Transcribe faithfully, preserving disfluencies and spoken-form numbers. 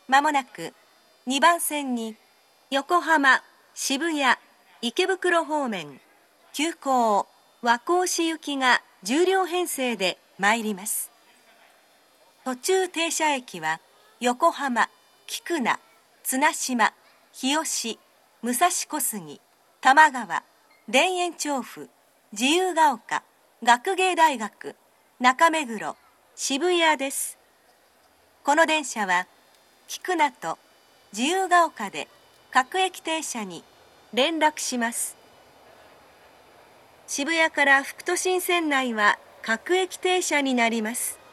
まもなくにばん線に横浜、渋谷、池袋方面、急行、和光市行きがじゅう両編成で参ります。途中停車駅は横浜、菊名、綱島、日吉、武蔵小杉、多摩川、田園調布、自由が丘、学芸大学、中目黒、渋谷です。この電車は菊名と自由が丘で各駅停車に連絡します。渋谷から副都心線内は各駅停車になります。